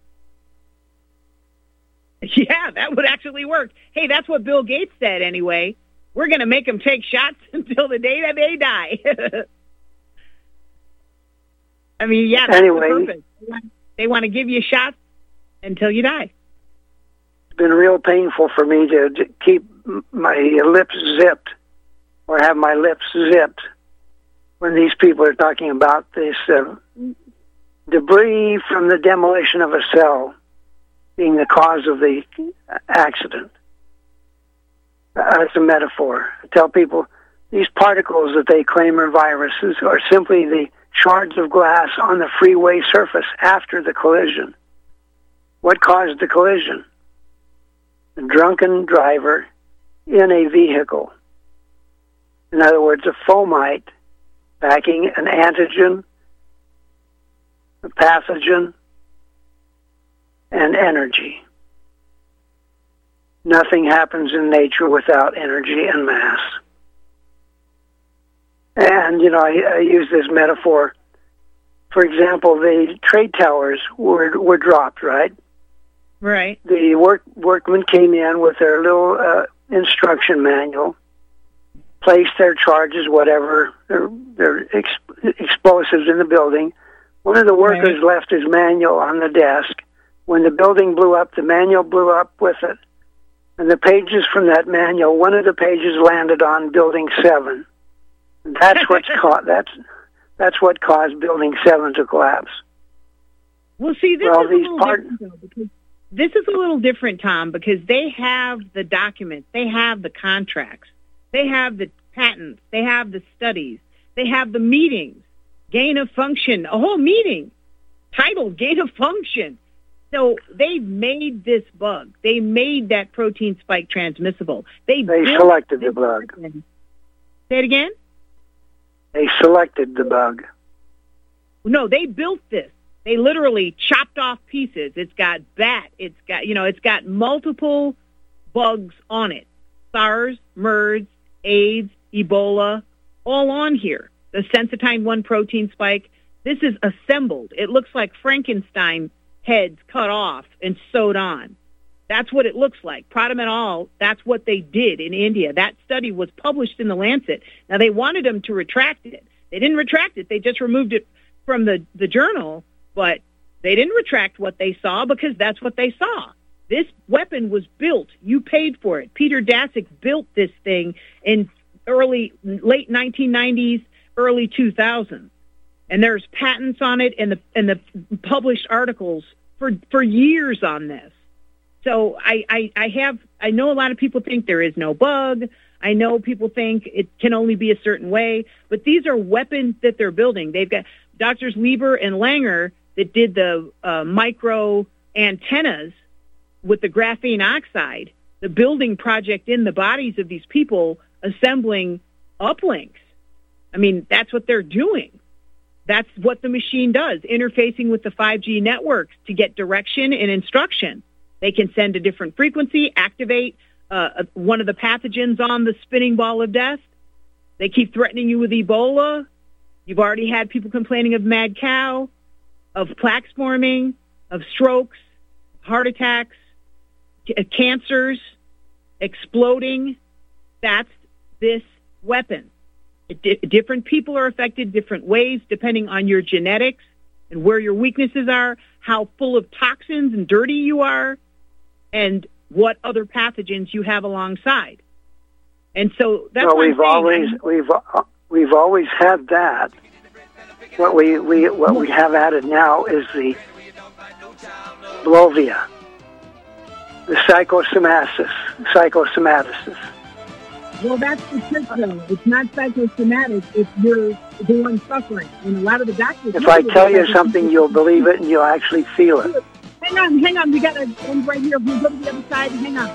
Yeah, that would actually work. Hey, that's what Bill Gates said anyway. we're going to make them take shots until the day that they die. I mean, yeah, that's anyway, the purpose. They want to give you shots until you die. It's been real painful for me to keep my lips zipped or have my lips zipped when these people are talking about this debris from the demolition of a cell being the cause of the accident. It's a metaphor. I tell people these particles that they claim are viruses are simply the shards of glass on the freeway surface after the collision. What caused the collision? A drunken driver in a vehicle. In other words, a fomite packing an antigen, a pathogen, and energy. Nothing happens in nature without energy and mass. And, I use this metaphor. For example, the trade towers were dropped, right? Right. The workmen came in with their little instruction manual, placed their charges, whatever, their explosives in the building. One of the workers left his manual on the desk. When the building blew up, the manual blew up with it. And the pages from that manual, one of the pages landed on Building 7. That's that's what caused Building 7 to collapse. Well, see, this is a little different, Tom, because they have the documents, they have the contracts, they have the patents, they have the studies, they have the meetings, gain of function, a whole meeting titled Gain of Function. So they made this bug. They made that protein spike transmissible. They selected the bug. Say it again? They selected the bug. No, they built this. They literally chopped off pieces. It's got bat. It's got multiple bugs on it. SARS, MERS, AIDS, Ebola, all on here. The Sensitine 1 protein spike. This is assembled. It looks like Frankenstein heads cut off and sewed on. That's what it looks like. Pradhan et al., that's what they did in India. That study was published in The Lancet. Now, they wanted them to retract it. They didn't retract it. They just removed it from the journal, but they didn't retract what they saw because that's what they saw. This weapon was built. You paid for it. Peter Daszak built this thing in late 1990s, early 2000s. And there's patents on it and the published articles for years on this. So I know a lot of people think there is no bug. I know people think it can only be a certain way, but these are weapons that they're building. They've got Drs. Lieber and Langer that did the micro antennas with the graphene oxide, the building project in the bodies of these people assembling uplinks. I mean, that's what they're doing. That's what the machine does, interfacing with the 5G networks to get direction and instruction. They can send a different frequency, activate one of the pathogens on the spinning ball of death. They keep threatening you with Ebola. You've already had people complaining of mad cow, of plaques forming, of strokes, heart attacks, cancers, exploding. That's this weapon. Different people are affected different ways depending on your genetics and where your weaknesses are, how full of toxins and dirty you are, and what other pathogens you have alongside. And so that's what we've always had that. What we have added now is the Blovia, the psychosomaticis. Well, that's the trick, though. It's not psychosomatic. It's you're the one suffering. And a lot of the doctors... If I tell you something, you'll believe it and you'll actually feel it. Hang on. We got to end right here. We'll go to the other side. Hang on.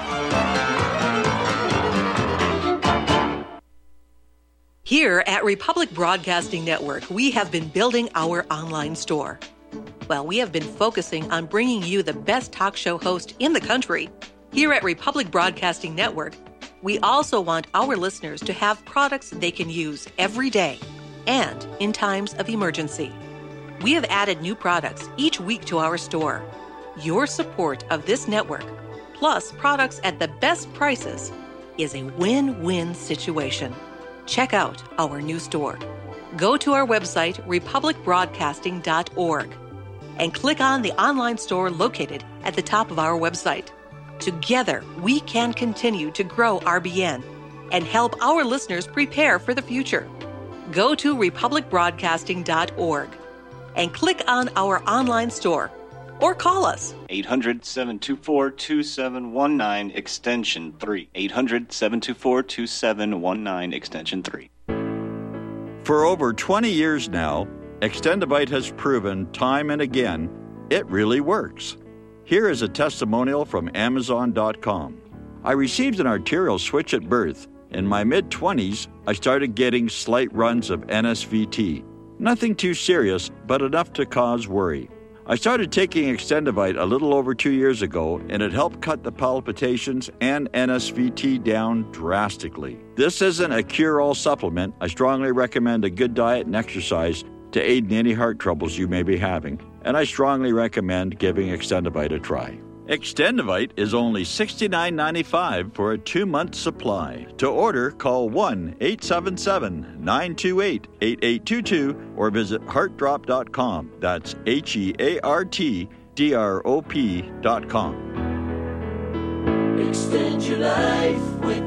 Here at Republic Broadcasting Network, we have been building our online store. Well, we have been focusing on bringing you the best talk show host in the country. Here at Republic Broadcasting Network, we also want our listeners to have products they can use every day and in times of emergency. We have added new products each week to our store. Your support of this network, plus products at the best prices, is a win-win situation. Check out our new store. Go to our website, republicbroadcasting.org, and click on the online store located at the top of our website. Together, we can continue to grow RBN and help our listeners prepare for the future. Go to republicbroadcasting.org and click on our online store or call us. 800-724-2719, extension 3. 800-724-2719, extension 3. For over 20 years now, Extendivite has proven time and again it really works. Here is a testimonial from Amazon.com. I received an arterial switch at birth. In my mid-20s, I started getting slight runs of NSVT. Nothing too serious, but enough to cause worry. I started taking Extendivite a little over 2 years ago, and it helped cut the palpitations and NSVT down drastically. This isn't a cure-all supplement. I strongly recommend a good diet and exercise to aid in any heart troubles you may be having, and I strongly recommend giving Extendivite a try. Extendivite is only $69.95 for a 2-month supply. To order, call 1-877-928-8822 or visit heartdrop.com. That's HEARTDROP.com. Extend your life with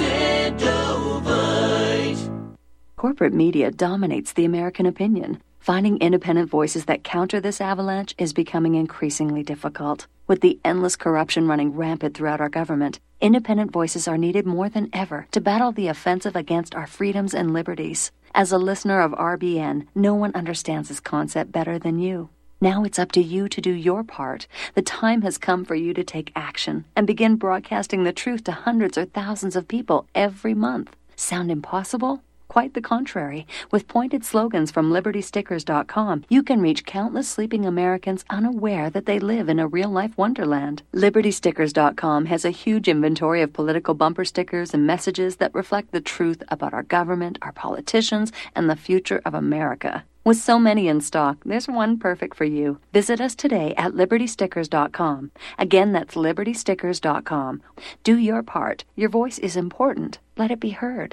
Extendivite. Corporate media dominates the American opinion. Finding independent voices that counter this avalanche is becoming increasingly difficult. With the endless corruption running rampant throughout our government, independent voices are needed more than ever to battle the offensive against our freedoms and liberties. As a listener of RBN, no one understands this concept better than you. Now it's up to you to do your part. The time has come for you to take action and begin broadcasting the truth to hundreds or thousands of people every month. Sound impossible? Quite the contrary. With pointed slogans from LibertyStickers.com, you can reach countless sleeping Americans unaware that they live in a real-life wonderland. LibertyStickers.com has a huge inventory of political bumper stickers and messages that reflect the truth about our government, our politicians, and the future of America. With so many in stock, there's one perfect for you. Visit us today at LibertyStickers.com. Again, that's LibertyStickers.com. Do your part. Your voice is important. Let it be heard.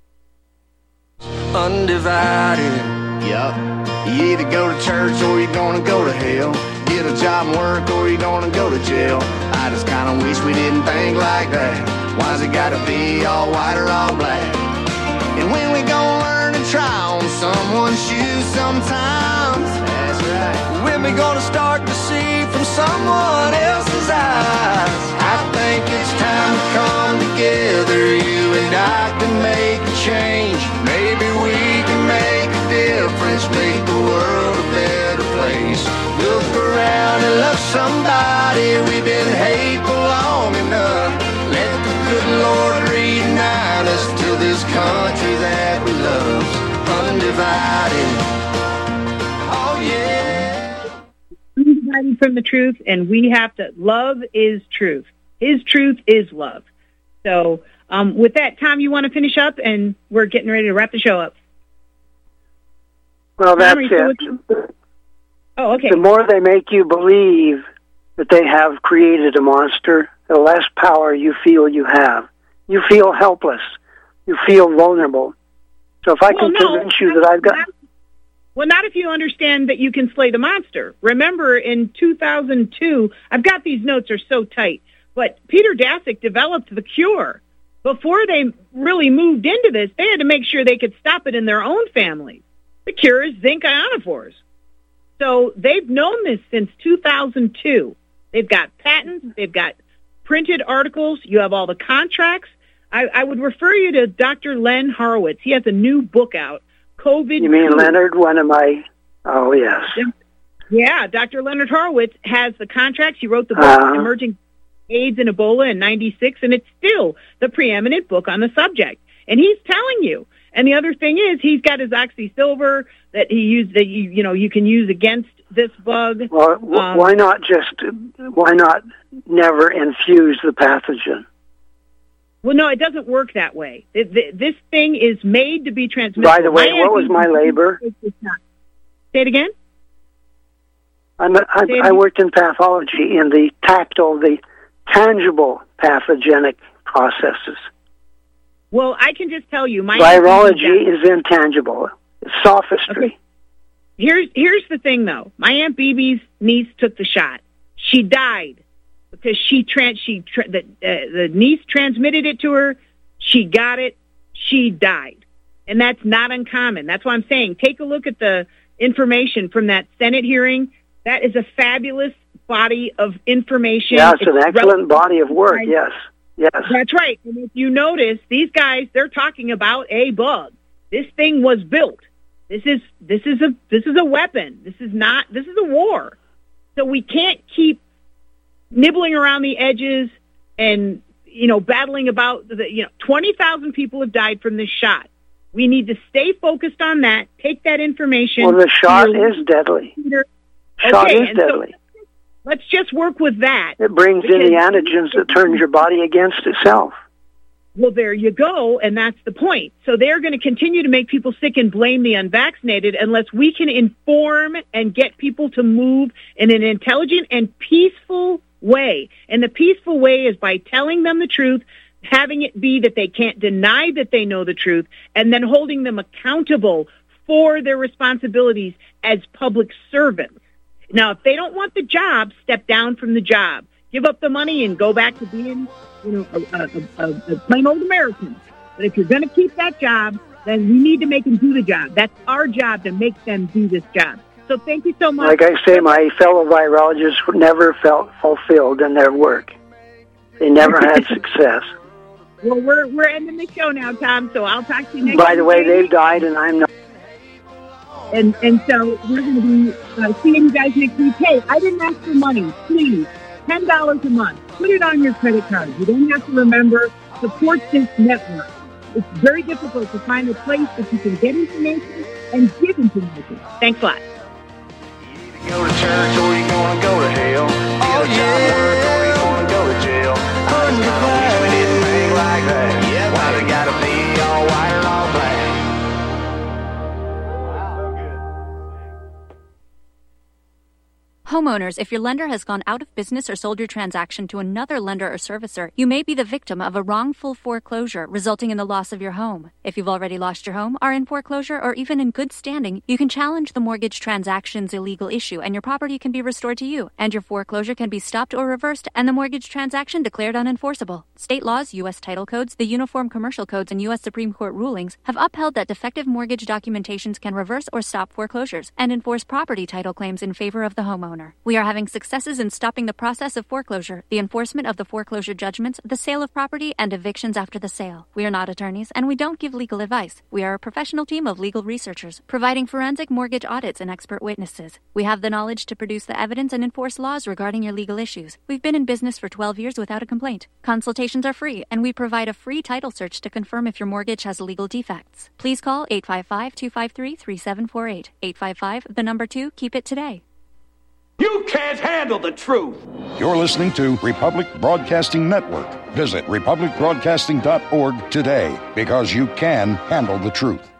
Undivided. Yup. You either go to church or you're gonna go to hell. Get a job and work or you're gonna go to jail. I just kinda wish we didn't think like that. Why's it gotta be all white or all black? And when we gonna learn to try on someone's shoes sometimes? That's right. When we gonna start to see from someone else's eyes? I think it's time to come together. You and I can make a change. Maybe we can make a difference, make the world a better place. Look around and love somebody. We've been hateful long enough. Let the good Lord reunite us to this country that we love. Undivided. Oh yeah. Undivided from the truth, and we have to. Love is truth. His truth is love. So, with that, Tom, you want to finish up, and we're getting ready to wrap the show up. Well, that's it. Oh, okay. The more they make you believe that they have created a monster, the less power you feel you have. You feel helpless. You feel vulnerable. So if I can convince you that I've got... Well, not if you understand that you can slay the monster. Remember, in 2002, I've got these notes are so tight, but Peter Daszak developed the cure. Before they really moved into this, they had to make sure they could stop it in their own families. The cure is zinc ionophores. So they've known this since 2002. They've got patents. They've got printed articles. You have all the contracts. I would refer you to Dr. Len Horowitz. He has a new book out, COVID. You mean Leonard, one of my... Oh, yes. Yeah, Dr. Leonard Horowitz has the contracts. He wrote the book, Emerging AIDS and Ebola in 96, and it's still the preeminent book on the subject. And he's telling you. And the other thing is, he's got his oxysilver that he used that you can use against this bug. Well, why not never infuse the pathogen? Well, no, it doesn't work that way. This thing is made to be transmitted. By the way, what was my labor? Say it again. I worked in pathology in the tangible pathogenic processes. Well, I can just tell you, my virology is intangible. It's sophistry. Okay. Here's the thing, though. My Aunt Bibi's niece took the shot. She died because the niece transmitted it to her. She got it. She died. And that's not uncommon. That's why I'm saying take a look at the information from that Senate hearing. That is a fabulous body of information. Yeah, it's an excellent body of work, yes. Yes. That's right. And if you notice, these guys, they're talking about a bug. This thing was built. This is a weapon. This is a war. So we can't keep nibbling around the edges and, battling about 20,000 people have died from this shot. We need to stay focused on that. Take that information. Well, the shot is deadly. Shot is deadly. So let's just work with that. It brings in the antigens that turns your body against itself. Well, there you go, and that's the point. So they're going to continue to make people sick and blame the unvaccinated unless we can inform and get people to move in an intelligent and peaceful way. And the peaceful way is by telling them the truth, having it be that they can't deny that they know the truth, and then holding them accountable for their responsibilities as public servants. Now, if they don't want the job, step down from the job. Give up the money and go back to being, a plain old American. But if you're going to keep that job, then we need to make them do the job. That's our job, to make them do this job. So thank you so much. Like I say, my fellow virologists never felt fulfilled in their work. They never had success. Well, we're ending the show now, Tom, so I'll talk to you next week. By the way, they've died and I'm not. And so we're going to be seeing you guys next week. Hey, I didn't ask for money. Please, $10 a month. Put it on your credit card. You don't have to remember. Support this network. It's very difficult to find a place that you can get information and give information. Thanks a lot. Go to church or you gonna go to hell. Get a job work or you gonna go to jail. I just kinda wish we didn't think like that. Yeah, why they gotta be all white and all black? Homeowners, if your lender has gone out of business or sold your transaction to another lender or servicer, you may be the victim of a wrongful foreclosure, resulting in the loss of your home. If you've already lost your home, are in foreclosure, or even in good standing, you can challenge the mortgage transaction's illegal issue, and your property can be restored to you, and your foreclosure can be stopped or reversed, and the mortgage transaction declared unenforceable. State laws, U.S. title codes, the Uniform Commercial Codes, and U.S. Supreme Court rulings have upheld that defective mortgage documentations can reverse or stop foreclosures and enforce property title claims in favor of the homeowner. We are having successes in stopping the process of foreclosure, the enforcement of the foreclosure judgments, the sale of property, and evictions after the sale. We are not attorneys, and we don't give legal advice. We are a professional team of legal researchers, providing forensic mortgage audits and expert witnesses. We have the knowledge to produce the evidence and enforce laws regarding your legal issues. We've been in business for 12 years without a complaint. Consultations are free, and we provide a free title search to confirm if your mortgage has legal defects. Please call 855-253-3748. 855, 2, keep it today. You can't handle the truth. You're listening to Republic Broadcasting Network. Visit republicbroadcasting.org today, because you can handle the truth.